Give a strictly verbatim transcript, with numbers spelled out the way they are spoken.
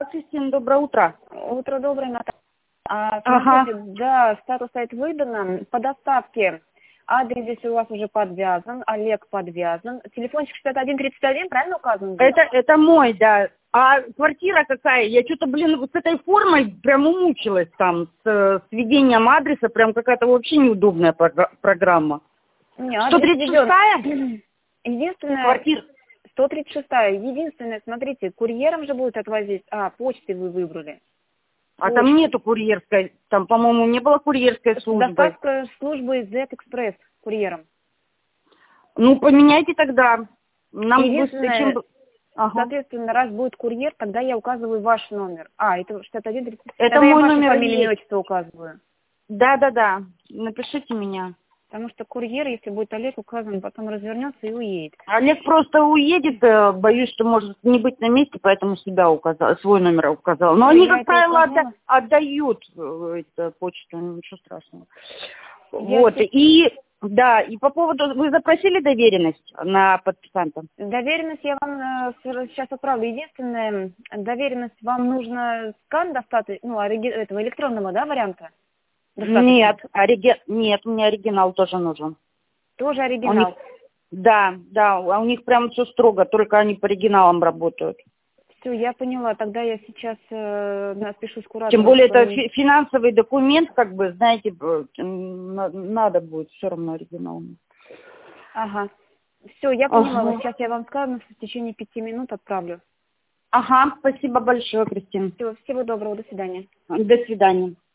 Кристина, доброе утро. Утро доброе, Наталья. А, Ага. смотрите, да, статус сайт выдано. По доставке адрес здесь у вас уже подвязан, Олег подвязан. Телефончик шестьдесят один тридцать один, правильно указан? Здесь? Это, это мой, да. А квартира какая? Я что-то, блин, вот с этой формой прям умучилась там, с, с введением адреса, прям какая-то вообще неудобная програ- программа. Не, адрес сто тридцать шестая? введен. Единственное, Квартира. сто тридцать шестая. Единственное, смотрите, курьером же будет отвозить. А, почтой вы выбрали. А там нету курьерской, там, по-моему, не было курьерской службы. Доставка службы Z-Express курьером. Ну, поменяйте тогда. Нам Единственное, зачем... Ага. соответственно, раз будет курьер, тогда я указываю ваш номер. А, это шестьдесят один тридцать. Это тогда мой я вашу номер фамилию, имя, есть. отчество указываю. Да-да-да, напишите меня. Потому что курьер, если будет Олег указан, потом развернется и уедет. Олег просто уедет, э, боюсь, что может не быть на месте, поэтому себя указал, свой номер указал. Но Ну, они, я как это правило, указала. отда- отдают э, это, почту, ничего страшного. Я Вот, се- и да, и по поводу, вы запросили доверенность на подписанта? Доверенность я вам э, с- сейчас отправлю. Единственное, доверенность вам нужно скан достаточно, ну, ориги- этого электронного, да, варианта? Достаточно? Нет, ориги... нет, мне оригинал тоже нужен. Тоже У них... оригинал. Да, да, а у них прям все строго, только они по оригиналам работают. Все, я поняла. Тогда я сейчас э, напишу с куратором. Тем более это своим. фи- финансовый документ, как бы, знаете, э, на- надо будет все равно оригинал. Ага. Все, я поняла. Ага. Вот сейчас я вам скажу, в течение пяти минут отправлю. Ага, спасибо большое, Кристина. Все, всего доброго, до свидания. До свидания.